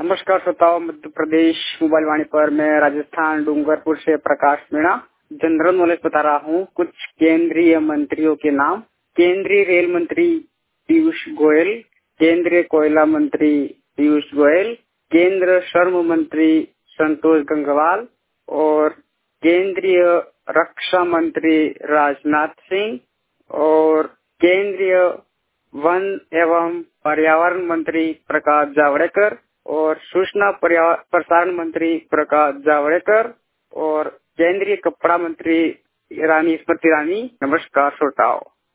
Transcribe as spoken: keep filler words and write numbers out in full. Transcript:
नमस्कार श्रोताओं, मध्य प्रदेश मोबाइल वाणी पर मैं राजस्थान डूंगरपुर से प्रकाश मीणा जनरल नॉलेज बता रहा हूँ। कुछ केंद्रीय मंत्रियों के नाम। केंद्रीय रेल मंत्री पीयूष गोयल, केंद्रीय कोयला मंत्री पीयूष गोयल, केंद्र श्रम मंत्री संतोष गंगवार और केंद्रीय रक्षा मंत्री राजनाथ सिंह और केंद्रीय वन एवं पर्यावरण मंत्री प्रकाश जावड़ेकर और सूचना प्रसारण मंत्री प्रकाश जावड़ेकर और केंद्रीय कपड़ा मंत्री रानी स्मृति ईरानी। नमस्कार श्रोताओं।